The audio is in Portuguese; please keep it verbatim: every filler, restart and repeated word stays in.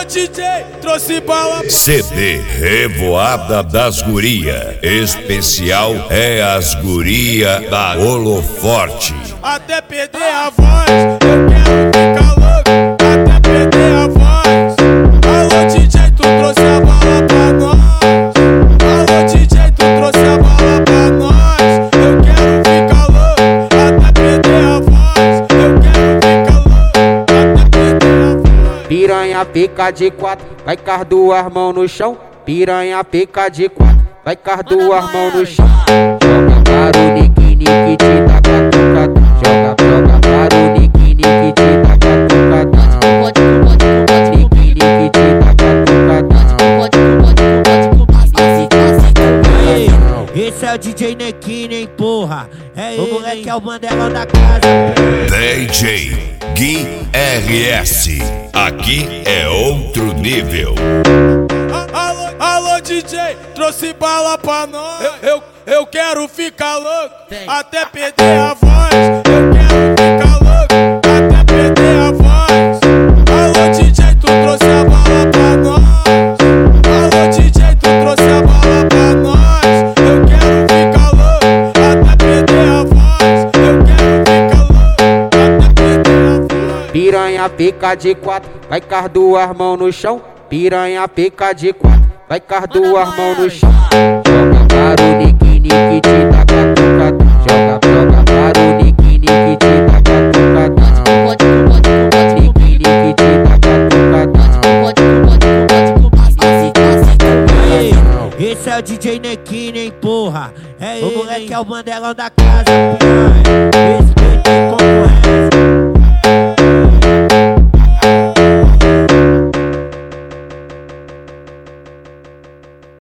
Alô D J, trouxe bala. C D Revoada das Guria. Especial é as guria da Holoforte. Até perder a voz, eu quero ficar louco. Até perder a voz. Alô D J, tu trouxe a bala pra nós. Alô D J, tu trouxe a bala pra nós. Eu quero ficar louco. Até perder a voz. Eu quero ficar louco. Até perder a voz. Piranha pica de quatro, vai com as duas mãos no chão. Piranha pica de quatro, vai com as duas mãos no chão. Joga para o nique, nique, te dá catucadão. Joga, joga para o nique, nique, te dá catucadão. Nique, nique, te dá catucadão. Esse é o D J Nequine, hein, porra. É o moleque, é o bandelão da casa. D J Gui R S. Aqui é outro nível. Alô, alô D J, trouxe bala pra nós. Eu, eu, eu quero ficar louco, até perder a voz. Eu quero ficar louco, até perder a voz. Alô D J, tu trouxe a bala pra nós. Alô D J, tu trouxe a bala pra nós. Eu quero ficar louco, até perder a voz. Eu quero ficar louco, até perder a voz. Piranha pica de quatro, vai com as duas mãos no chão. Piranha pica de quatro, vai com as duas mãos no chão. Joga para o nique, nique, te dá catucadão. Joga, joga para o nique, nique, te dá catucadão. Nique, nique, te dá catucadão. Esse é o D J Nequine, hein, porra. É o moleque, é o bandelão da casa. Esse